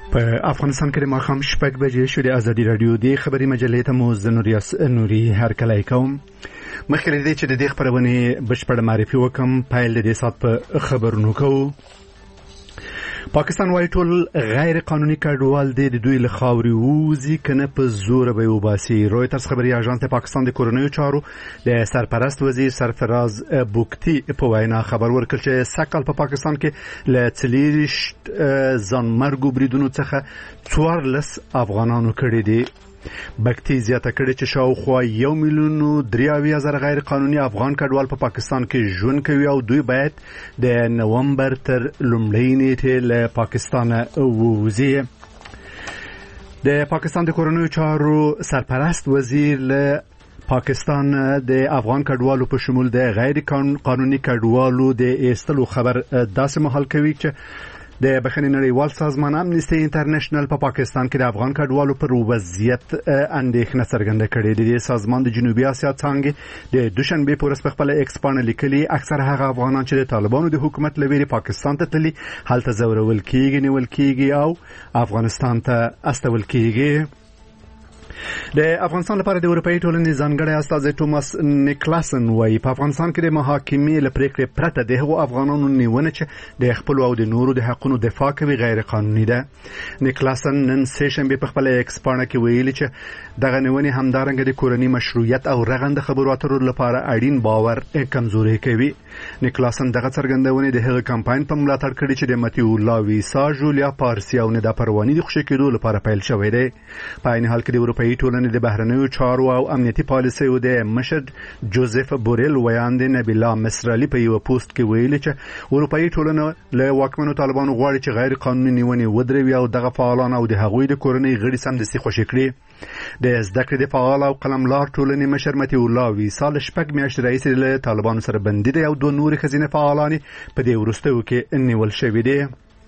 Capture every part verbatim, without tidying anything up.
په افغانستان کې د ماښام شپږ بجې شو. د ازادي راډیو د خبري مجلې ته مو زه نوریاس نوري هرکلی کوم. مخکې له دې چې د دې خپرونې بشپړه معرفي وکم، پیل د دې ساعت په خبرونو کوو. پاکستان وايي ټول غیر قانوني کډوال دي د دوی له خاورې ووځي کنه په زور به وباسي. رویترز خبري اژانس د پاکستان د کورنیو چارو د سرپرست وزیر سرفراز بوکتی په وینا خبر ورکړ چې سکهال په پاکستان کې له څلېرویشت ځانمرګو بریدونو څخه څوارلس افغانانو کړي دي. بکتی زیاته کړي چې شاوخوا یو میلیون درې اویا زره غیر قانوني افغان کډوال په پاکستان کې ژوند کوي او دوی باید د نومبر تر لومړۍ نیټې له پاکستانه ووځي. د پاکستان د کورنیو چارو سرپرست وزیر له پاکستان د افغان کډوالو په شمول د غیر قانوني کډوالو د ایستلو خبر داسې مهال کوي چې د بخښنې نړیوال سازمان امنیستي انټرنیشنل په پاکستان کې د افغان کډوالو پر وضعیت اندېښنه څرګنده کړې ده. د سازمان د جنوبي اسیا څانګې د دوشنبه په ورځ په خپل ایکس باندې لیکلي اکثر هغه افغانان چې د طالبانو د حکومت لویري پاکستان ته تللي هلته ځورول کیږي، نیول کیږي او افغانستان ته استول کیږي. د افغانستان لپاره د اروپאי ټولنې ځانګړی استازی ټوماس نیکلاسن وايي په افغانستان کې د محاکمې له پریکړې پرته د هغو افغانانو نیونه چې د خپل او د نورو د حقونو دفاع کوي غیر قانوني ده. نیکلاسن نن سه شنبه په خپل ایکس باندې کې ویلي چې دغه نیونې همدارنګه د کورنۍ مشروعیت او رغنده خبرو اترو لپاره اړین باور کمزوري کوي. نیکلاسن دغه څرګندونه د هغه کمپاین په ملاتړ کړي چې د متیو لا ویسا جولیا پارسی او ندا پروانی د خوشی کېدو لپاره پیل شوی دی. په عین حال کې د اروپאי ټولنې د بهرنیو چارو او امنیتي پالیسیو د مشر جوزف بوریل ویاند نبیلا مصرعلی په یو پوسټ کې ویلي چې اروپאי ټولنه له واکمنو طالبانو غواړي چې غیر قانوني نیونې ودروي او دغه فعالان او د هغوی د کورنۍ غړي سمدستي خوشي کړي. د زده کړې د فعال او قلملار ټولنې مشر متیو لا ویسا له شپږ میاشتې راهیسې له طالبانو سره بندي دی او دوه نورې ښځینه فعالانې په دې وروستیو کې نیول شوي دي.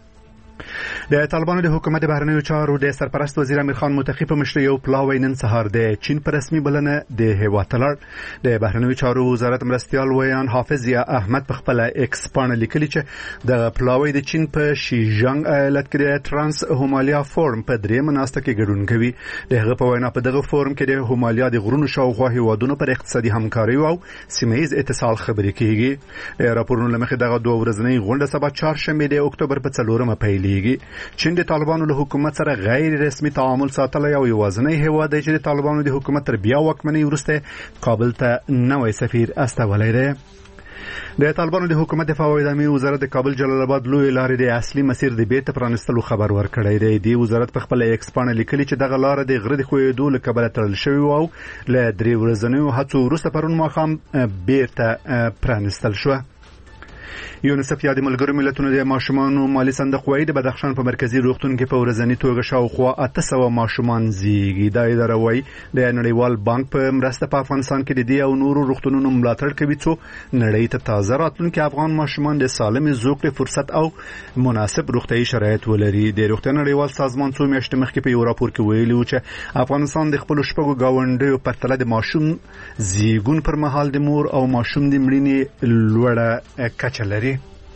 د طالبانو د حکومت د بهرنیو چارو د سرپرست وزیر امیر خان متقی په مشرۍ یو پلاوی نن سهار د چین په رسمي بلنه د هیواد ته لاړ. د بهرنیو چارو وزارت مرستیال ویان حافظ ضیا احمد په خپل ایکس باندې لیکلي چې د پلاوی د چین په شیجانګ ایالت کې د ترانس هومالیا فورم په درېیمه ناسته کې ګډون کوي. د هغه په وینا په دغه فورم کې د هومالیا د غرونو شاوخوا هیوادونو پر اقتصادي همکاري او سیمه‌ییز اتصال خبرې کیږي. راپورونو له مخې دغه دوه ورځنۍ غونډه سبا چهارشنبه د اکتوبر په څلورمه پیلېږي. چین د طالبانو له حکومت سره غیر رسمي تعامل ساتلی او یوازینی هیواد دی چې د طالبانو د حکومت تر بیا واکمنۍ وروسته کابل ته نوی سفیر استولی دی. د طالبانو د حکومت دفاع او اداري وزارت د کابل جلال آباد لوی لارې د اصلي مسیر د بیرته پرانستلو خبر ورکړی دی. د وزارت په خپل ایکس باندې لیکلي چې دغه لار د غره د خوېدو له کبله تړل شوې او له درې ورځنیو هڅو وروسته پرون ماښام بیرته پرانستل شوه. یونیسف یا د ملګرو ملتونو د ماشومانو مالی صندوق وايي د بدخشان په مرکزی روغتون کې په ورځنی توګه شاوخوا اته سوه ماشومان زیږي. دا اداره وايي د نړیوال بانک په مرسته په افغانستان کې د دې او نورو روغتونونو ملاتړ کوي څو نړۍ ته تازه راتلونکي افغان ماشومان د سالمې زوکړې فرصت او مناسب روغتیايي شرایط ولري. د روغتیا نړیوال سازمان څو میاشتې مخکې په یو راپور کې ویلي و چې افغانستان د خپل شپږو گاونډیو په پرتله د ماشوم زیږون پر مهال د مور او ماشوم د مړینې لوړه کچه لري.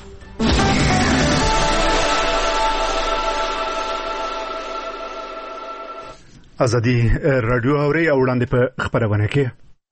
ازادي رادیو اوري او وړاندې په خبرونه کې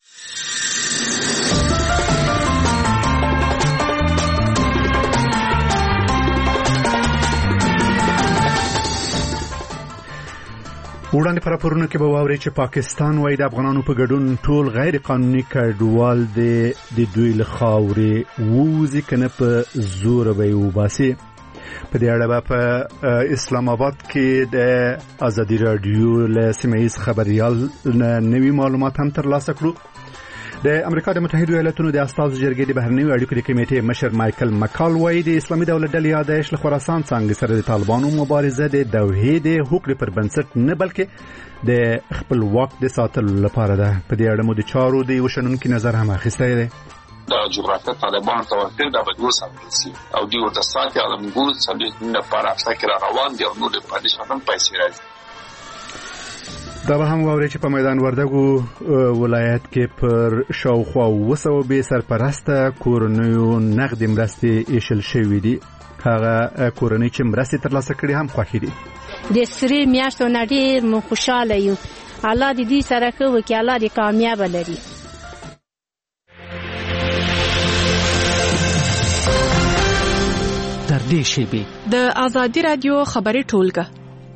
وړاندې پر راپورونه کې به واوري چې پاکستان وايي د افغانانو په ګډون ټول غیر قانوني کډوال د دوی له خاورې ووځي کنه په زور به وباسي. په دې اړه په اسلام آباد کې د ازادي رادیو له سیمه‌ییز خبريال نوي معلومات هم ترلاسه کړو. د امریکا د متحده ایالاتونو د استازو جرګې د بهرنیو اړیکو د کمیټې مشر مایکل مکال وايي د اسلامي دولت ډلې یادایش له خراسان څنګه سره د طالبانو مبارزه د دوحې د حقوقو پر بنسټ نه بلکې د خپل واک د ساتلو لپاره ده. په دې اړه مو د چارو د وشنونکو نظر هم اخیستی دی. د جغرافیه طالبان توافق د بدو سمسي او دی ورته ساتي علمګو سمې نه پر افسکر روان دی او نو د پالیس هم پیسې راځي. دا به هم واوري چې په میدان وردګو ولایت کې پر شاوخوا اوه سوه بې سرپرسته کورنیو نغدي مرستې ایښل شوي دي. هغه کورنۍ چې مرستې ترلاسه کړي هم خوښې دي. د سری میاشتو نه ډېر مو خوشحاله یو. الله دې دې سره ښه وکړي، الله دې کامیابه لري. در دې شیبې د ازادي رادیو خبري ټولګه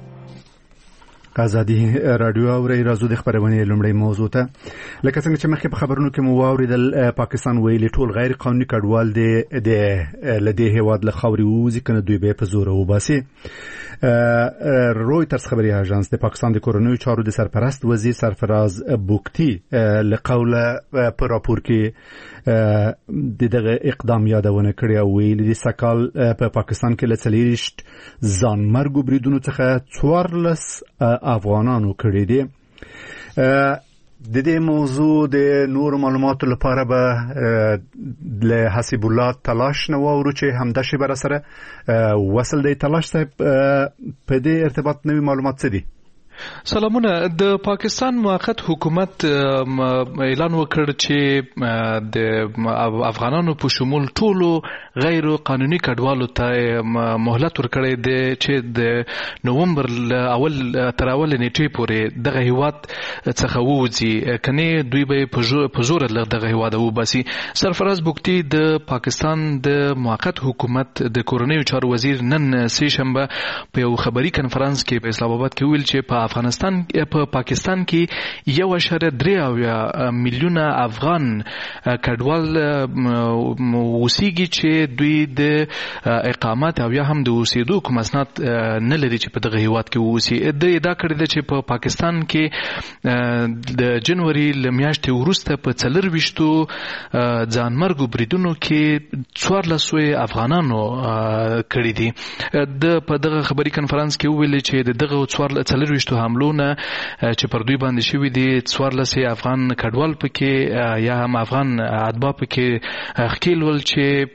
ازادي رادیو اوري راځو د خبرونه لومړی موضوع ته. لکه څنګه چې مخکې په خبرونو کې مو واوریدل، پاکستان ویلي ټول غیر قانوني کډوال دي د لدې هواد له خاورې ووځي کنه دوی به په زور وباسي. رویترز خبري اژانس د پاکستان د کورونوي چارو د سرپرست وزیر سرفراز بوکتی له قوله په راپور کې د دغه اقدام یادونه کړې او ویلي د سکال په پاکستان کې له څلېرویشت ځانمرګو بریدونو څخه څوارلس افغانانو کړي دي. د دې موضوع د نور معلوماتو لپاره به له حسیب الله تلاش نه وورو چې همدا شی بر سره وصل دی. تلاش صاحب په دې ارتباط نوې معلومات څه دي؟ سلامونه. د پاکستان موقت حکومت اعلان وکړ چې د افغانانو په شمول ټولو غیر قانوني کډوالو ته مهلت ورکړی دی چې د نومبر اول تر اول نیټې پورې دغه هیواد څخه ووځي، کنه دوی به په زور دغه هیواد وباسي. سرفراز بوکتی د پاکستان د موقت حکومت د کورنیو چارو وزیر نن سه شنبه په یو خبري کنفرانس کې په اسلام آباد کې ویل چې په افغانستان په پاکستان کې یو اشاره درې اویا میلیونه افغان کډوال اوسېږي چې دوی د اقامت او یا هم د اوسېدو کوم اسناد نه لري چې په دغه هیواد کې اوسي. د ادعا کړې ده چې په پاکستان کې د جنوري ل میاشتې وروسته په څلرويشتو ځانمرګو بریدونو کې څوارلس افغانانو کړي دي. د په دغه خبري کنفرانس کې ویل چې دغه څلرويشتو حملونه چې پر دوی باندې شوي دي څوارلس افغان کډوال پکې یا هم افغان اتباع پکې خکیل ول چې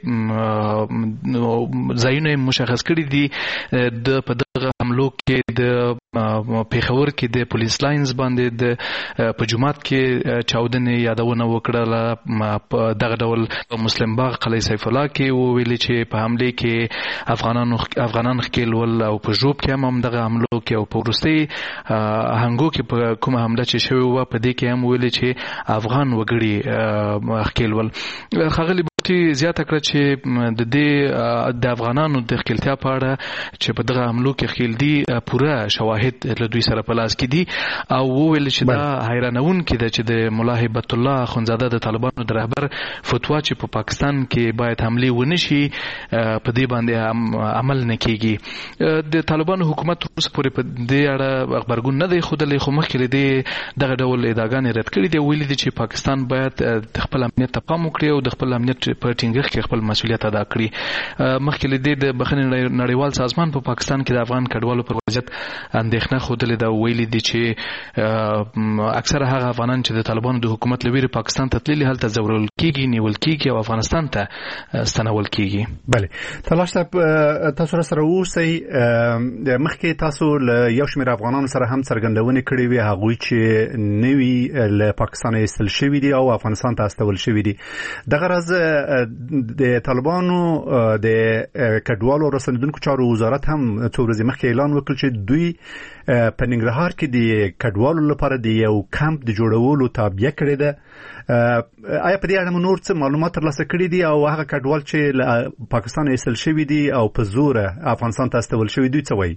ځایونه مشخص کړي دي. د په دغه حملو کې د پیښور کې د پولیس لاینز باندې د په جمعات کې چاودنې یادونه وکړه. په دغه ډول مسلم باغ قلعه سیف الله کې ویل چې په حمله کې افغانانو افغانان خکیل ول او په جوب کې هم دغه حملو کې او په ورستي هنګو کې په کومه حمله چې شوی و په دې کې هم ویل چې افغان وګړي خکیل ول. خغلی بوکتی زیاته کړه چې د دې د افغانانو د خکیلتیا په اړه چې په دغه حملو کې خکیل دي پوره شواهد له دوی سره په لاس کې دي او ویل چې دا حیرانونکې ده چې د مولا هیبت الله اخوندزاده د طالبانو د رهبر فتوا چې په پاکستان کې باید حمله ونشي په دې باندې عمل نه کیږي. د طالبانو حکومت اوس پورې په دې اړه خبرګون نه دی خوده، خو مخکې لري دغه ډول ادعاګانې رد کړې دي. ویلي دي چې پاکستان باید د خپل امنیت ته پام وکړي او د خپل امنیت په ټینګښت کې خپل مسؤلیت ادا کړي. مخکې لري د بخښنې نړیوال سازمان په پاکستان کې د افغان کډوالو پر وضعیت اندېښنه خوده ده. ویلي دي چې اکثره هغه افغانان چې د طالبانو د حکومت لویره پاکستان ته تللي هلته ځورول کیږي، نیول کیږي او افغانستان ته ستنول کیږي. بله تلاش صاحب تاسو سره اوسئ. مخکې تاسو له یو شمېر افغانانو سره هم څرګندونې کړې وې هغوی چې نوي له پاکستان ایستل شوي دي او افغانستان ته استول شوي دي. دغه راز د طالبانو د کډوالو رسندونکو چارو وزارت هم څو ورځې مخکې اعلان وکړ چې دوی په ننګرهار کې د کډوالو لپاره د یو کمپ د جوړولو تابع کړی ده. آیا په دې اړه نور څه معلومات ترلاسه کړي دي او هغه کډوال چې له پاکستان ایستل شوي دي او په زور افغانستان ته استول شوي دوی څه وایي؟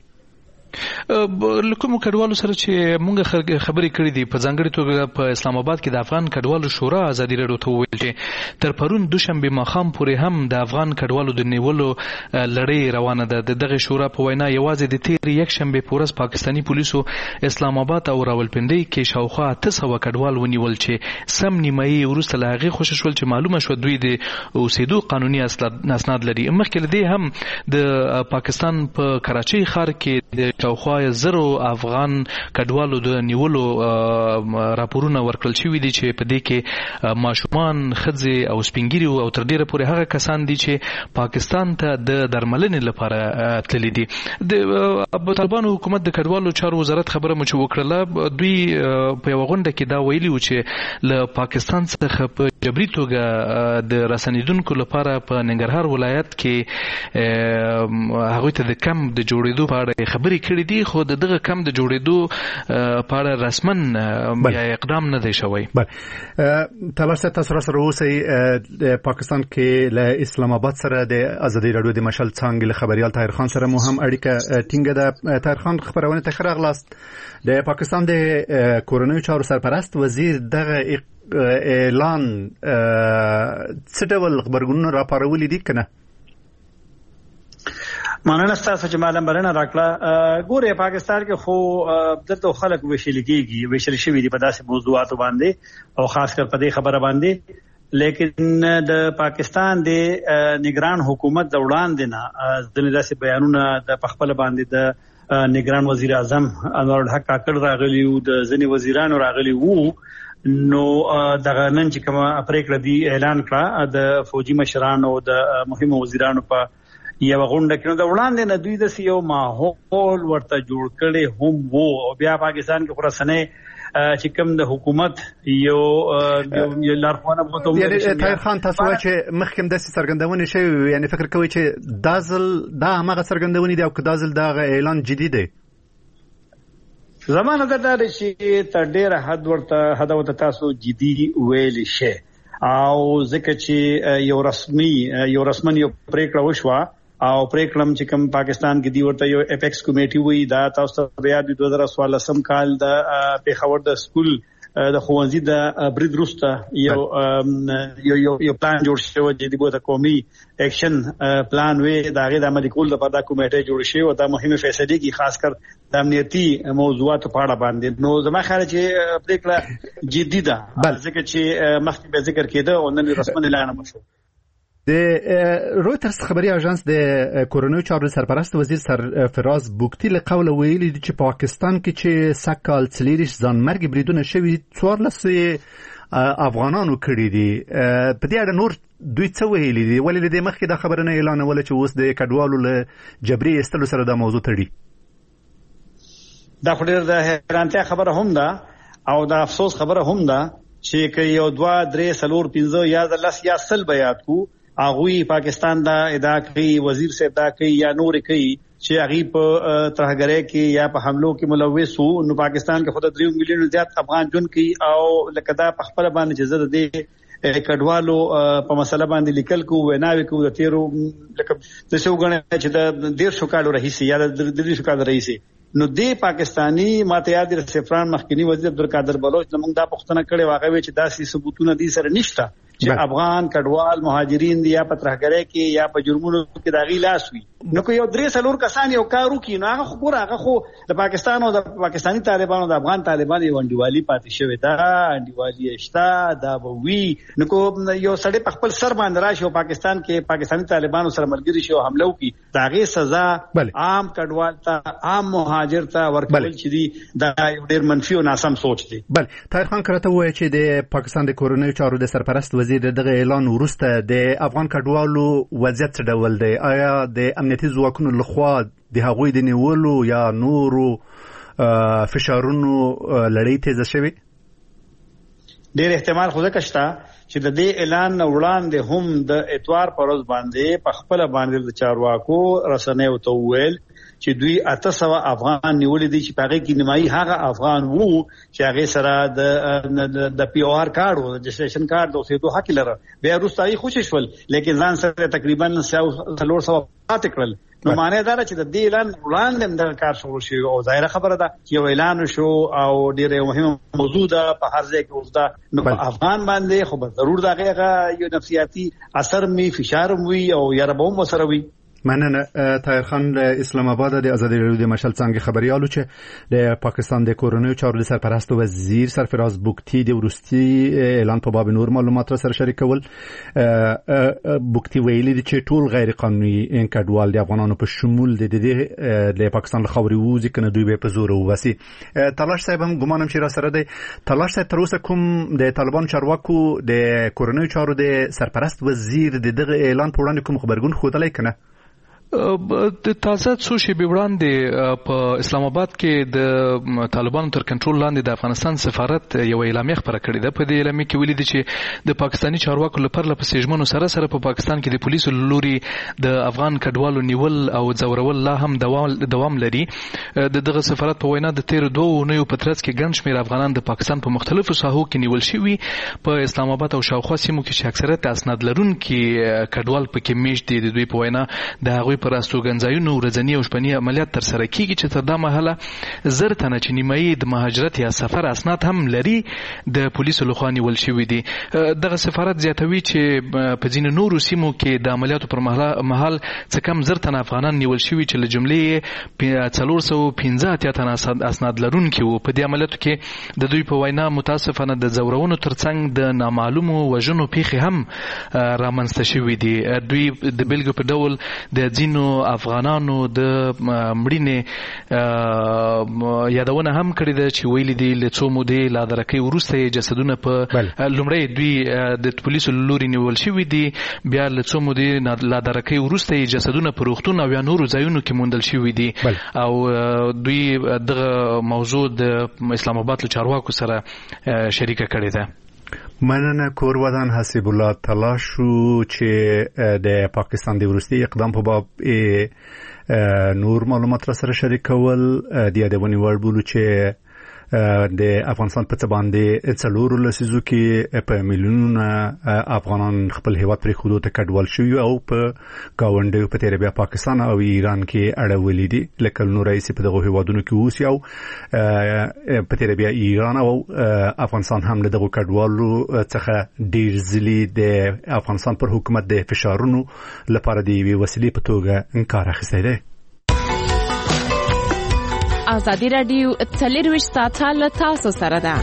لکه کډوالو سره چې مونږ خبرې کړې دي په ځانګړي توګه په اسلام آباد کې د افغان کډوالو شورا ازادي راډیو ته وویل چې تر پرون دوشنبه ماښام پورې هم د افغان کډوالو د نیولو لړۍ روانه ده. د دغه شورا په وینا یوازې د تیر یک شنبه پورس پاکستانی پولیسو اسلام آباد او راولپنډي کې شاوخوا اته سوه کډوال ونیول چې سم نیمایي وروسته له هغې خوشې شول چې معلومه شوه دوی د اوسېدو قانوني اسناد لري. مخکې له دې هم د پاکستان په کراچۍ ښار کې د شاوخوا زرو افغان کډوالو د نیولو راپورونه ورکړل شوي دي چې په دې کې ماشومان، ښځې او سپینګیري او تر ډیره پورې هغه کسان دي چې پاکستان ته د درملنې لپاره تللي دي. د طالبانو حکومت د کډوالو چارو وزارت خبره مو چې وکړله، دوی په یوه غونډه کې دا ویلي و چې له پاکستان څخه په جبري توګه د رسنیدونکو لپاره په ننګرهار ولایت کې هغوی ته د کم د جوړېدو په اړه خبرې کړې دي، خو د دغه کم د جوړېدو په اړه رسمن یا اقدام نه دی شوی. تلاش تاسو را سره اوسئ. د پاکستان کې له اسلام آباد سره د ازادي راډیو د مشال څانګې له خبريال طاهر خان سره مو هم اړیکه ټینګه ده. طاهر خان، خبرونه ته ښه راغلاست. د پاکستان د کورنیو چارو سرپرست وزیر دغه اعلان څه ډول خبرګونونه راپارولي دي کنه؟ مننه ستاسو چې معلوم برنه راکړه. ګوره پاکستان کې خو دلته خلک وشل کېږي وشل شوی دي په داسې موضوعاتو باندې او خاص کر په دې خبره باندې، لیکن د پاکستان د نگران حکومت د وړاندې نه ځینې داسې بیانونه د خپل باندې د نگران وزیر اعظم انور الحق کاکړ راغلی وو، د ځینې وزیرانو راغلی وو. نو دغه نن چې کومه پریکړه دی اعلان کړه د فوجي مشرانو او د مهمو وزیرانو په یو غونډه کې، نو د وړاندې نه دوی د یو ماحول ورته جوړ کړي هم وو. او بیا پاکستان کې خراسانه چې کوم د حکومت یو یو لارښوونه بوته. یعنی طاهر خان، تاسو وایئ چې مخکې داسې څرګندونې شوې، یعنی فکر کوئ چې دا ځل دا هماغه څرګندونې دي او که دا ځل دغه اعلان جدي دی؟ زمانه دا ده چې تر ډیره حد ورته حد ورته تاسو جدي ویل شي، او ځکه چې یو رسمي یو رسمن یو پریکړه وشوه او پریکړم چې کوم پاکستان کې دی ورته یو اپیکس کمیټي وی دا تاسو ته بیا د دوه زره څوارلسم کال د پیښور د سکول د خوانزي د برید روسته یو یو یو پلان جوړ شو چې د بوته قومي اکشن پلان وی دا غي د عملي کول لپاره د کمیټه جوړ شي او دا مهمه فیصله کی خاص کر د امنیتي موضوعات په اړه باندې. نو زما خیال چې پریکړه جدي ده ځکه چې مخکې به ذکر کېده او نن رسمن اعلان وشو. د رویترز خبري اژانس د کورونیو چارو سرپرست وزیر سرفراز بوکتی له قوله ویلي دي چې پاکستان کې چې سکهال څلېرش ځانمرګي بریدونه شوي څوارلس افغانانو کړي دي. په دې اړه نور دوی څه ویلي دي؟ ولې د مخکې د خبرونه اعلانول چې اوس د کډوالو له جبري ایستلو سره د موضوع تړي؟ دا خو ډېر د حیرانتیا خبره هم ده او د افسوس خبره هم ده چې که یو دوه درې څلور پنځه یا د لس یا سل بیات کو اغوی پاکستان دا ادعا کوي، وزیر صاحب دا کوي یا نور کوي چې هغه په ترهګرۍ کې یا په حملو کې ملوث وو. نو پاکستان کې خود درې میلیون زیات افغان جون کوي او لکه دا په خپل باندې چې زده دي کډوالو په مسله باندې لیکل کو وناوي کو د تیرو لکه د څو غنه چې د ډیر شو کالو رئیس یا د درې شو کالو رئیس نو دی پاکستانی ماته یاد د سفران مخکنی وزیر عبدالقادر بلوچ زموږ دا پښتنه کړي واغوي چې داسې ثبوتونه دي سره نشته چې افغان کډوال مهاجرین دي یا په ترهګرۍ کې یا په جرمونو کې داغي لاس وي. نو که یو درې څلور کسان یو کارو کې نو هغه خو هغه خو د پاکستان او د پاکستانی طالبانو د افغان طالبانو یو انډیوالي پاتې شوی دا انډیوالي شته دا به وی. نو کو یو سړی په خپل سر باندې راشي او پاکستان کې پاکستانی طالبانو سره ملګری شي او حمله وکړي داغي سزا عام کډوال ته عام مهاجر ته ورکول چې دي دا ډېر منفي او ناسم سوچ دی. بل طاهر خان کرته وایي چې د پاکستان د کورنیو چارو د سرپرست وزیر دغه اعلان وروسته د افغان کډوالو وضعیت څه ډول دی؟ آیا د امنیتي ځواکونو لخوا د هغوی د نیولو یا نورو فشارونو لړۍ تیزه شوې؟ ډېر احتمال خو ځکه شته چې د دې اعلان نه وړاندې هم د اتوار په ورځ باندې په خپله باندې د چارواکو رسنیو ته وویل چې دوی اته سوه افغان نیولې دي چې په هغې کې نیمایي هغه افغان وو چې هغې سره د پی او آر کارډ و د رجسټریشن کارډ د اوسېدو حق یې لره. بیا وروسته هغې خوشې شول لیکن ځان سره تقریبا څلور سوه پاتې کړل. نو معنی دا ده چې د دې اعلان وړاندې هم دغه کار شروع شوی او ظاهره خبره ده چې یو اعلان وشو او ډېره یو مهمه موضوع ده په هر ځای کې اوس ده. نو په افغان باندې خو به ضرور د هغې هغه یو نفسیاتي اثر مي فشار هم وي او یاره به هم ورسره وي. مننه. طاهر خان د اسلام آباد د ازادي راډیو د مشال څانګې خبريالو چې د پاکستان د کورنیو چارو د سرپرست وزیر سرفراز بوکتی د وروستي اعلان په باب نور معلومات را سره شریکول. بوکتی ویلي دي چې ټول غیر قانوني کډوال د افغانانو په شمول د د پاکستان له خاورې ووځي کنه دوی به په زور ووسي. تلاش صاحب هم ګمانم چې را سره دی. تلاش صاحب تر اوسه کوم د طالبان چارواکو د کورنیو چارو د سرپرست وزیر د دغه اعلان په وړاندې کوم خبرګون ښودلی کنه؟ د تازه څو شېبې وړاندې په اسلام آباد کې د طالبانو تر کنټرول لاندې د افغانستان سفارت یو اعلامیه خپره کړې ده. په دې اعلامیه کې ویلي دي چې د پاکستاني چارواکو له پرله پسې ژمنو سره سره په پاکستان کې د پولیسو له لوري د افغان کډوالو نیول او ځورول لا هم دوام لري. د دغه سفارت په وینا د تېرو دوو اونیو په ترڅ کې ګڼ شمېر افغانان د پاکستان په مختلفو ساحو کې نیول شوي. په اسلام آباد او شاوخوا سیمو کې چې اکثریت اسناد لرونکي کډوال پکې میشت دي، د دوی په وینا د هغوی پر استوګنځایونو ورځني او شپني عملیات ترسره کیږي چې تر دا مهاله زر تنه چې نیمایي د مهاجرت یا سفر اسناد هم لري د پولیسو لخوا نیول شوي دي. دغه سفارت زیاتوي چې په ځینو نورو سیمو کې د عملیاتو پر مهال څه کم زر تنه افغانان نیول شوي چې له جملې څلور سوه پنځه اتیا تنه اسناد لرونکي وو. په دې عملیاتو کې د دوی په وینا متاسفانه د ځورونو ترڅنګ د نامعلومو وژنو پیښې هم رامنځته شوي دي. دوی د بېلګې په ډول د ځینو افغانانو د مړینې یادونه هم کړې ده چې ویلي دي له څو مودې لا درکۍ وروسته یې جسدونه په لومړی دوی د پولیسو له لوري نیول شوي دي، بیا له څو مودې لا درکۍ وروسته یې جسدونه په روغتون او یا نورو ځایونو کې موندل شوي دي. او دوی دغه موضوع د اسلام آباد له چارواکو سره شریکه کړې ده. مننه. کور ودان حسیب الله تلاشو چې د پاکستان د وروستي اقدام په باب نور معلومات را سره شریکول د یادونې وړ بولو چې د افغانستان په څه باندې څلور لسیزو کې په میلیونونه افغانان خپل هیواد پرې خودو ته کډوال شوي او په ګاونډیو په تېره بیا پاکستان او ایران کې اړولي دي. لکه نور رئیس په دغه هیوادونو کې اوسي او په تېره بیا ایران او افغانستان هم له دغو کډوالو څخه ډېر ځلي د افغانستان پر حکومت د فشارونو لپاره د یوې وسیلې په توګه انکار اخیستی دی. ازادي راډیو څلورویشت ساعته له تاسو سره ده.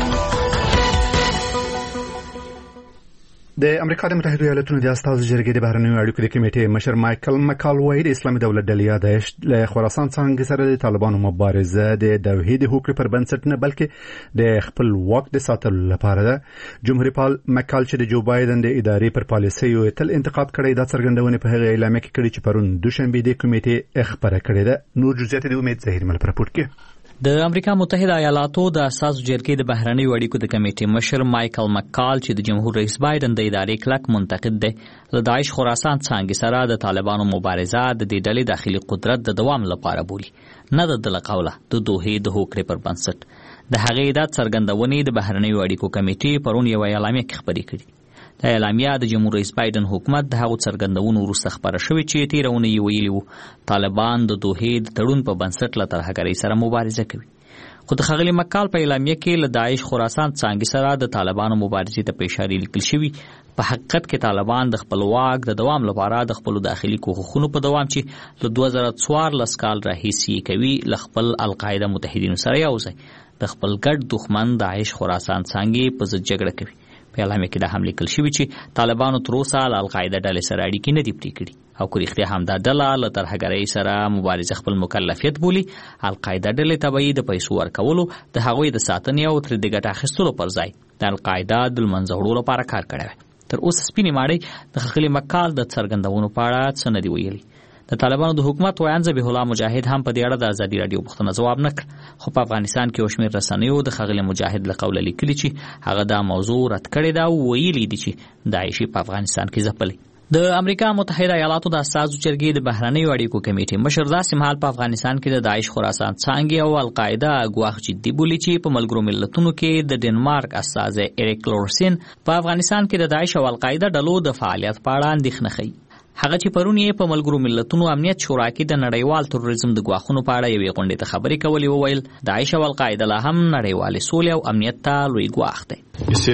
د امریکا د متحده ایالاتونو د استازو جرګې د بهرنیو اړیکو د کمیټې مشر مایکل مکال وایي د اسلامي دولت ډلې یا داعش له خراسان څنګه سره د طالبانو مبارزه د توحید حقوق پر بنسټ نه بلکې د خپل واک د ساتلو لپاره ده. جمهوریت پال مکال چې د جو بایدن د ادارې پر پالیسۍ او تل انتقاد کړی دا څرګندونه په هغه اعلامیه کې کړې چې پرون دوشنبه د کمیټې خبره کړې ده. نور جزئیات د امید ظاهر مل پر راپورټ کې. د امریکا متحده ایالاتو د اساسو جرګې د بهرنیو اړیکو د کمیټې مشر مایکل مکال چې د جمهور رئیس بایدن د ادارې کلک منتقد دی، له داعش خراسان څنګه سره د طالبانو مبارزه د دې ډلې داخلي قدرت د دوام لپاره بولي، نه د دله قوله د دوحې د هوکړې پر بنسټ. د هغې دا څرګندونې د بهرنیو اړیکو کمیټې پرون یوه اعلامیه کې خپرې کړې. د اعلامیه د جمهور رئیس بایدن حکومت د هغو څرګندونو وروسته خپره شوې چې تېره اونۍ یې ویلي وو طالبان د دوحې د تړون په بنسټ له ترهګرۍ سره مبارزه کوي. خو د ښاغلي مکال په اعلامیه کې له داعش خراسان څانګې سره د طالبانو مبارزې ته په اشارې لیکل شوي. په حقیقت کې طالبان د خپل واک د دوام لپاره د خپلو داخلي کوښښونو په دوام چې له دوه زره څوارلس کال راهیسې کوي له خپل القاعده متحدینو سره یو ځای د خپل ګډ دښمن داعش خراسان څانګې په ضد جګړه کوي. په اعلامیه کې دا هم لیکل شوي چې طالبانو تر اوسه له القاعده ډلې سره اړیکې نه دي پرې کړي او که رښتیا هم دا ډله له ترهګرۍ سره مبارزه خپل مکلفیت بولي، القاعده ډلې ته به یې د پیسو ورکولو، د هغوی د ساتنې او ترې د ګټه اخیستلو پر ځای د القاعده د لمنځه وړو لپاره کار کړی وی. تر اوسه سپینې ماڼۍ د ښاغلي مکال د څرګندونو په اړه څه نه دي ویلي. د طالبانو د حکومت ویاند ذبیح الله مجاهد هم په دې اړه د ازادي راډیو پوښتنه ځواب نه کړ، خو په افغانستان کې یو شمېر رسنیو د ښاغلي مجاهد له قوله لیکلي چې هغه دا موضوع رد کړې ده او ویلي دي چې داعش په افغانستان کې ځپلی. د امریکا متحده ایالاتو د اساسو جرګې د بهرنیو اړیکو کمیټې مشر داسې مهال په افغانستان کې د داعش خراسان څانګې او القاعده ګواښ جدي بولي چې په ملګرو ملتونو کې د ډنمارک استازی اریک لورسین په افغانستان کې د داعش او القاعده ډلو د فعالیت په اړه اندېښنه ښیي. هغه چې پرون یې په ملګرو ملتونو امنیت شورا کې د نړیوال تروریزم د ګواښونو په اړه یوې غونډې ته خبرې کولې وویل داعش او القاعده لا هم نړیوالې سولې او امنیت ته لوی ګواښ دی.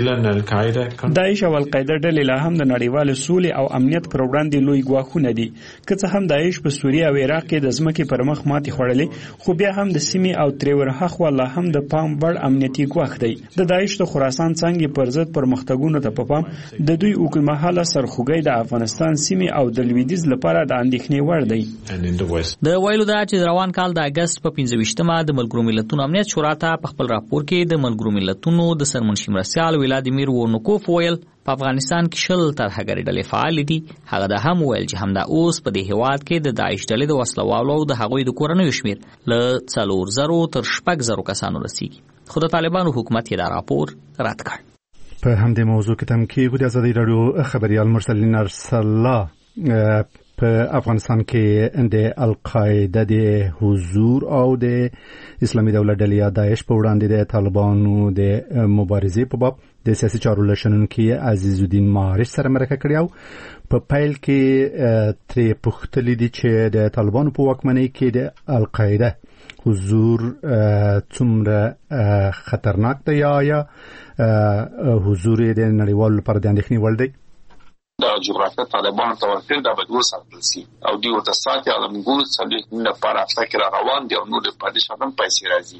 داعش او القاعده ډلې لا هم د نړیوال سولې او امنیت پر وړاندې لوی ګواښونه دي. که څه هم داعش په سوریه او عراق کې د ځمکې پر مخ ماتې خوړلې، خو بیا هم د سیمې او ترې ورهاخوا لا هم د پام وړ امنیتي ګواښ دی. د داعش د خراسان څانګې پر ضد پرمختګونو ته په پام د دوی اوږدمهاله سرخوږی د افغانستان سیمې او او د لویدیځ لپاره د اندېښنې وړ دی. د ویلو دا چې روان کال د اگست په پنځه ویشتمه د ملګرو ملتونو امنیت شورا ته په خپل راپور کې د ملګرو ملتونو د سرمنشي مرستیال ولادیمیر وورنوکوف ویل په افغانستان کې شل ترهګري ډلې فعال دي. هغه د هم ویل چې همدا اوس په دې هیواد کې د داعش ډلې د وسلوالو او د هغوی د کورنیو شمیر له څلور زرو تر شپږ زرو کسانو رسیږي. خو د طالبانو حکومت یې دا راپور رد کړ. په همدې موضوع کې تم کې د ازادي رادیو خبريال مرسل نرسلا په افغانستان کې د القاعده د حضور او د اسلامي دولت ډلې داعش په وړاندې د طالبانو د مبارزې په باب د سیاسي چارو لشنونکي عزیز الدین معارف سره مرکه کړې او په پیل کې ترې پوښتلې دي چې د طالبانو په واکمنۍ کې د القاعده حضور څومره خطرناک دی یا یا حضور د نړیوالو لپاره د اندېښنې وړ دی. دا جغرافیه طالبان توافق دا به وساتل شي او دی ورته ساتي علمګول څلې نه پر افکر روان دي او نو د پدې شادم پیسې راځي.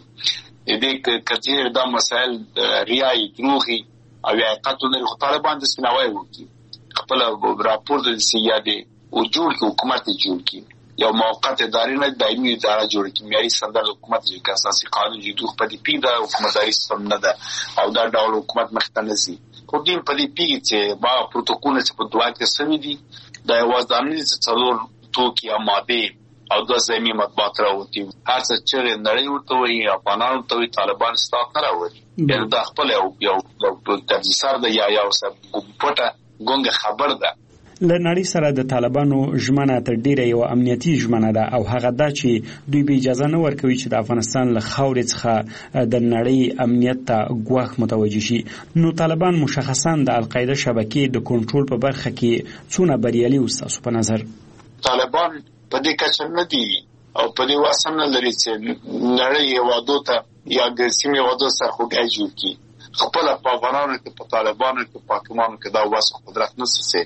دې کچې دا مسائل ریاي دروغي او حقیقتونه طالبان د سنوي وکي خپل راپور د سیادي او جوړ حکومت جوړ کی یو موقت ادارې نه دایمي اداره جوړ کی معیاري ستندرد حکومت چې اساسي قانون جوړ په دې پیدا حکومتداري سم نه ده او دا ډول حکومت مختنه سي. خو دې په دې پیږي چې با پروتوکول چې په دوه کې سمې دي دا وازدانې چې څلور توکي اماده او د زمي مطبوعات راوتی هر څه چې نړۍ ورته وي افغانانو ته طالبان ستاسو نه راوړي دا خپل یو یو تفسیر ده یا یو څه پټه ګونګه خبر ده. لنړی سره د طالبانو ژمنه تر ډیره یو امنیتي ژمنه ده او هغه دا چې دوی به اجازه نه ورکوي چې د افغانستان له خاورې څخه د نړۍ امنیت ته ګواښ متوجه شي. نو طالبان مشخصا د القاعده شبکې د کنټرول په برخه کې څونه بریالي وستاسو په نظر؟ طالبان په دې کچه نه دي او په دې واسم نه لري چې نړۍ یوادو ته یا د سیمې یوادو سره خوګای جوړ کی. خپل په افغانانو کې په طالبانو کې پاکستانو کې دا واسه قدرت نه سي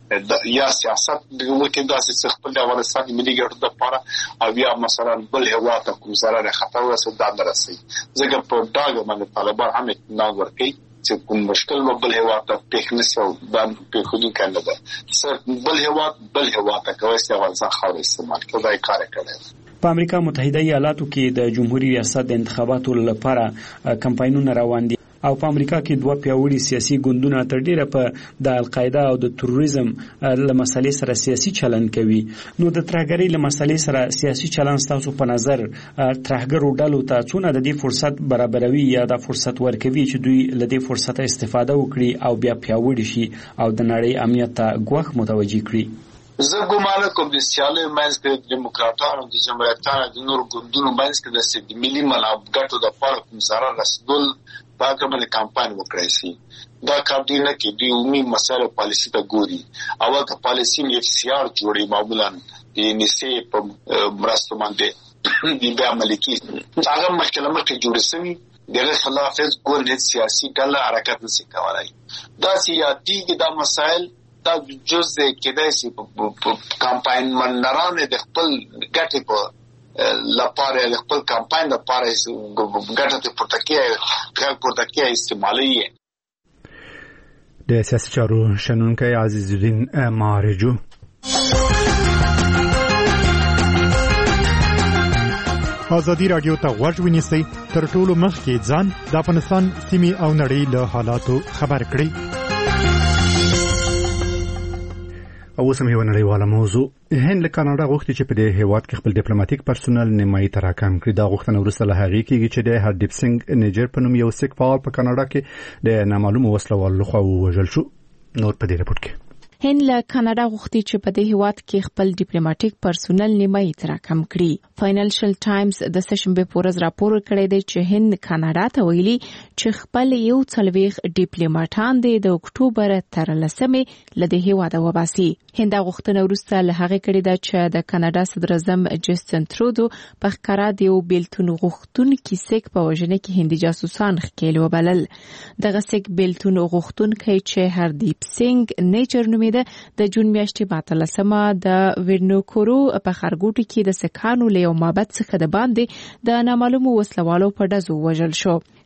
یا سیاست د وکړي داسې خپل د افغانستان ملي ګټو لپاره او یا مثلا بل هوا ته کوم ضرر خطر ورسېد دا درسي ځکه په داګه باندې طالبان هم نه ورکي چې کوم مشکل بل هوا ته پېښنسو دا په خودي کنده ده سر بل هوا بل هوا ته کوي چې افغانستان خاور استعمال کوي کار کوي. په امریکا متحده ایالاتو کې د جمهوریت ریاست د انتخاباتو لپاره کمپاینونه روان دي او په امریکا کې دوه پیاوړي سیاسي ګوندونه تر ډیره په د القاعده او د تروریزم له مسلې سره سیاسي چلن کوي. نو د ترهګرۍ له مسلې سره سیاسي چلن تاسو په نظر ترهګرو ډلو ته څونه د دې فرصت برابروي یا د فرصت ورکوي چې دوی له دې فرصت استفاده وکړي او بیا پیاوړي شي او د نړۍ امنیت ته ګواښ متوجه کړي؟ زه ګومان کوم د سیالي منځ کې د دیموکراتانو د جمهوریتانو د نور ګوندونو منځ کې د سید ملي منافعاتو د پاره کوم ضرر رسول په کومه کمپاین وکړای شي. دا کار دی نه کې دی عمومي مسله پالیسي ته ګوري او د پالیسي اف سی آر جوړي معمولا د نسی په مرستو باندې دی بیا ملکی هغه مخکله مخکې جوړ شوی دغه خلاف هیڅ ګوند سیاسي ډله حرکت نشي کولای. دا سیاسي دا مسائل دا جزء کېدای شي په کمپاین منران د خپل ګټې په لپاره د خپل کمپاین لپاره ګټه ته پټکیه خلک پټکیه استعمالي. د سیاسي چارو شنونکي عزیز الدین معارجو ازادي رادیو ته غوږ ونیسئ تر ټولو مخکې ځان د افغانستان سیمې او نړۍ له حالاتو خبر کړئ. او سم یو نړیواله موضوع هند له کاناډا غوښتي چې په دې هیواد کې خپل ډیپلوماټیک پرسونل نیمایي ته راکم کړي. دا غوښتنه وروسته له هغې کېږي چې د هردیپ سنګ نیجر په نوم یو سیک فعال په کاناډا کې د نامعلومو وسلوالو لخوا ووژل شو. نور په دې رپورټ کې هند له کاناډا غوښتي چې په دې هیواد کې خپل ډیپلوماټیک پرسونل نیمایي ته راکم کړي. فاینانشل ټایمز د سشنبه په ورځ راپور کړی دی چې هند کاناډا ته ویلي چې خپل یو څلويخ ډیپلوماټان د اکتوبر تر لسمې له دې هیواده وباسي. هند غوښتنه وروسته له هغه کړی دی چې د کاناډا صدر اعظم جسټن ترودو په ښکارا د یو بیلتون غوښتونکي سیک په وژنه کې هندي جاسوسان ښکېل وبلل. دغه سیک بیلتون غوښتونکي چې هردیپ سنګ نیچر نومي د جون میاشتې په اتلسمه د ویرنوکورو په خرګوټي کې د سکانو له یو معبد څخه د باندې د نامعلومو وسلوالو په ډزو وژل شو.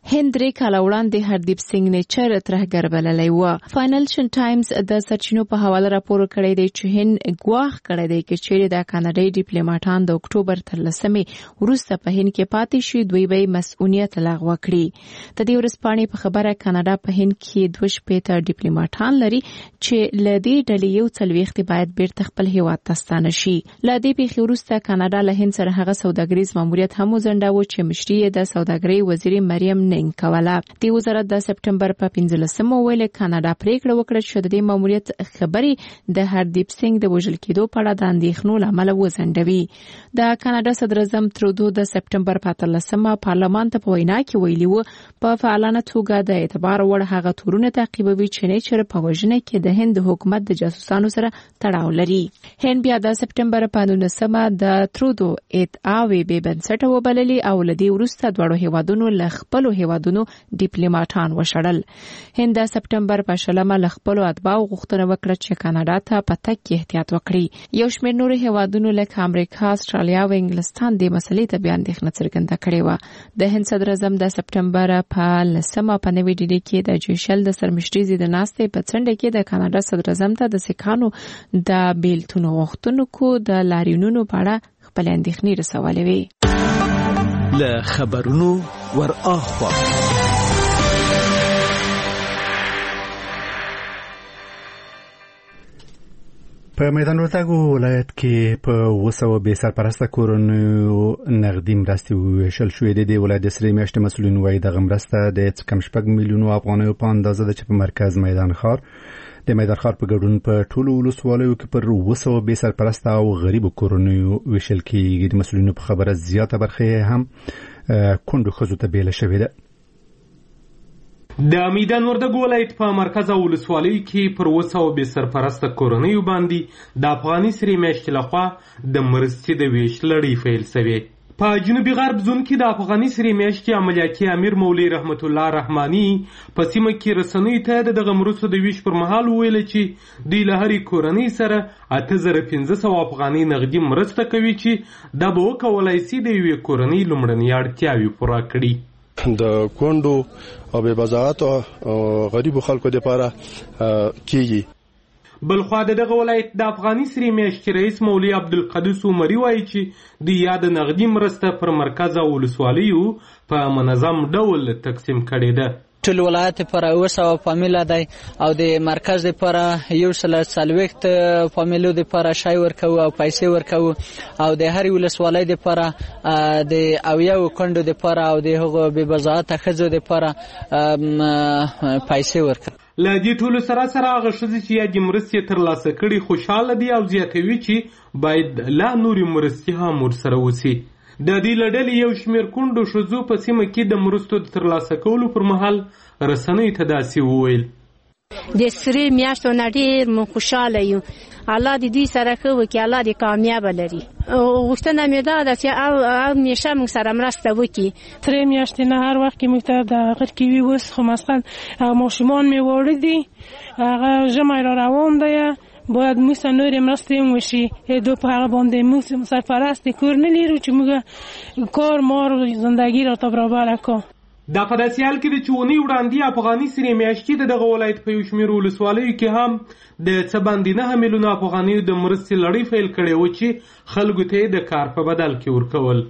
هند درې کاله وړاندې هردیپ سنگ نیچر ترهګر بللی و. فاینانشل ټایمز د سرچینو په حواله راپور کړی دی چې هند ګواښ کړی دی چې چیرې د کاناډایي ډیپلوماټان د اکتوبر تر لسمې وروسته په هند کې پاتې شي دوی به مسؤلیت لغوه کړي. د دې ورځپاڼې په خبره کاناډا په هند کې دوه شپېته ډیپلوماټان لري چې له دې ډلې یو څلوېښت باید بیرته خپل هیواد ته ستانه شي. له دې پیښې وروسته کاناډا له هند سره هغه سوداګریز ماموریت هم وځنډاوه چې مشري یې د سوداګرۍ وزیر مریم ننګ کوله. د وزارت د سپټمبر په پنځلسمه ویل کاناډا پریکړه وکړه چې د دې ماموریت خبرې د هردیپ سنگ د وژل کېدو په اړه د اندېښنو له امله وځنډوي. د کاناډا صدر اعظم ترودو د سپټمبر په اتلسمه پارلمان ته په وینا کې ویلي و په فعالانه توګه د اعتبار وړ هغه تورونه تعقیبوي چې نیچر په وژنه کې د هند حکومت د جاسوسانو سره تړاو لري. هند بیا د سپټمبر په نولسمه د ترودو ادعاوې بې بنسټه وبللې او له دې وروسته دواړو هیوادونو له خپلو هیوادونو ډیپلوماټان وشړل. هند د سپټمبر په شلمه له خپلو اتباعو غوښتنه وکړه چې کاناډا ته په تګ کې احتیاط وکړي. یو شمېر نورو هیوادونو لکه امریکا، استرالیا او انګلستان د مسلې ته بیا اندېښنه څرګنده کړې وه. د هند صدر اعظم د سپټمبر په لسمه په نوې ډیلي کې د جیشل د سرمشري زید ناستې په څنډه کې د کاناډا صدر اعظم ته د سکانو د بیلتون غوښتونکو د لاریونونو په اړه خپل اندېښنې رسولې وې. له خبرونو ور اخوا په میدان وردګو ولایت کې په وسو به سرپرسته کورونو نقدي مرستې ویشل شوې دي. د ولایت د سری میاشتې مسولین وایي د مرسته د کم شپږ میلیونو افغانیو په اندازه ده چې په مرکز میدان ښار د میدان ښار په ګډون په ټولو ولسوالیو کې پر وسو به سرپرسته او غریبو کورونو ویشل کېږي. د مسولینو په خبره زیاته برخه هم کندو ښځو ته بیله شوې ده. د میدان وردګو ولایت په مرکز او ولسوالیو کې پر وسو به سرپرسته کورنیو باندې د افغاني سری میاشتې لخوا د مرستې د ویش لړۍ پیل شوې. په جنوبي غرب زون کې د افغاني سری میاشتې عملیاتي امیر مولوي رحمت الله رحماني په سیمه کې رسنیو ته د دغه مرستو د ویش پر مهال ویل چې دوی له هرې کورنۍ سره اته زره پنځه سوه افغاني نغدي مرسته کوي چې دا به وکولای شي د یوې کورنۍ لومړنۍ اړتیاوې پوره کړي. د کونډو او بې بضاعت او غریبو خلکو لپاره کیږي. بلخوا دغه ولایت د افغاني سری میاشتې رئیس مولوي عبدالقدوس عمري وایي چې د یاد نغدي مرسته پر مرکز او ولسوالیو په منظم ډول تقسیم کړې ده. ټول ولایت پر اوه سوه فامیله دی او د مرکز لپاره یو سل څلوېښت فامیلو لپاره شی ورکوو او پیسې ورکوو او د هرې ولسوالۍ لپاره د اویاو کونډو لپاره او د هغو بې بضاعته ښځو لپاره پیسې ورکوو. له دې ټولو سره سره هغه ښځې چې یادې مرستې ترلاسه کړي خوشحاله دي او زیاتوي چې باید لا نورې مرستې هم ورسره وسي. د دې له ډلې یو شمېر کونډو ښځو په سیمه کې د مرستو د ترلاسه کولو پر مهال رسنیو ته داسې وویل: د سری میاشتو نه ډېر خوشحاله یو. الله دې دوی سره ښه وکړي، الله دې کامیابه لري. غوښتنه مې دا ده چې همیشه موږ سره مرسته وکړي. سری میاشتې نه هر وخت کې موږ ته د غر کې وي. اوس خو مثلا ماشومان مې واړه دي، هغه ژمی را روان دی، باید موږ سره نورې مرستې هم وشي. دو په هغه باندې موږ سرپرست کور نه لرو چې موږ کار مار زندگی را ته برابره کړو. دا په داسې حال کې ده چې اونۍ وړاندې افغاني سری میاشتې د دغه ولایت په یو شمېر ولسوالیو کې هم د څه باندې نهه میلیونه افغانیو د مرستې لړۍ پیل کړې وه چې خلکو ته یې د کار په بدل کې ورکول.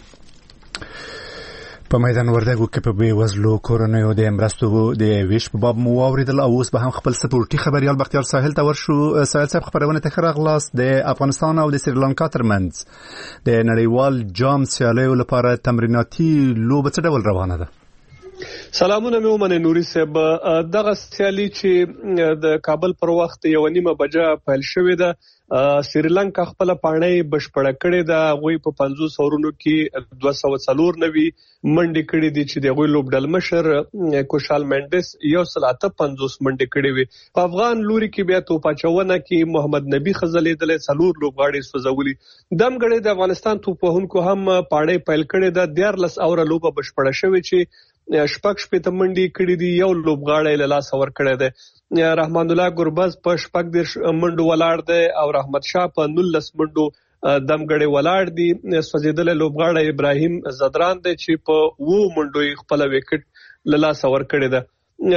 په میدان وردګو کې په بې وزلو کورنیو د مرستو د ویش په باب مو واورېدل او اوس به هم خپل سپورټي خبریال بختیار ساحل ته ورشو. ساحل صاحب، خبرونه ته ښه راغلاست. د افغانستان او د سریلانکا ترمنځ د نړیوال جام سیالیو لپاره تمریناتي لوبه څه ډول روانه ده؟ سلامونه مې ومنئ نوري صاحب. دغه سیالي چې د کابل پر وخت یو نیمه بجه پیل شوې ده، سریلانکا خپل پاڼۍ بشپړه کړې ده. هغوی په پنځوس اورونو کې دوه سوه څلور نوي منډې کړې دي چې د هغوی لوبډل مشر کوشال مینډس یو سل اته پنځوس منډې کړې وې. په افغان لوري کې بیا توپ اچونه کې محمد نبي خزلېدلی څلور لوبغاړي سوځولي. دم ګړی د افغانستان توپ وهونکو هم پاڼۍ پیل کړې ده. دیارلس اوره لوبه بشپړه شوې چې شپږ شپېته منډې کړې دي. یو لوبغاړی له لاسه ورکړی دی. رحمان الله ګربز په شپږ دېرش منډو ولاړ دی او رحمت شاه په نولس منډو دمګړې ولاړ دي. سوځېدلی لوبغاړی ابراهیم زدران دی چې په اوو منډو یې خپله وکټ للاس ور کړی ده.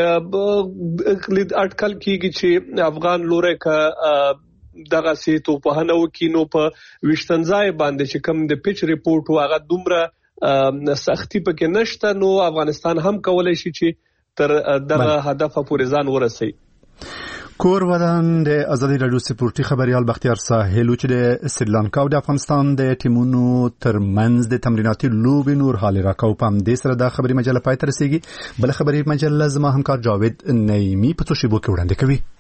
اټکل کیږي چې افغان لوري کا دغه سي توپهنه وکینو په وشتنځای باندې چې کوم د پیچ ریپورت واغه دومره سختي پکې نشته، نو افغانستان هم کولای شي چې تر دغه هدف پورې ځان ورسوي. کور ودان د ازادي رادیو سپورتي خبريال بختیار ساحل چې د سریلانکا او د افغانستان د ټیمونو ترمنځ د تمریناتي لوبې نور حال راکاو پام د سره د خبري مجله پای تر رسیدي. بل خبري مجله زما همکار جاوید نعیمی په توشیبو کې وړاندې کوي.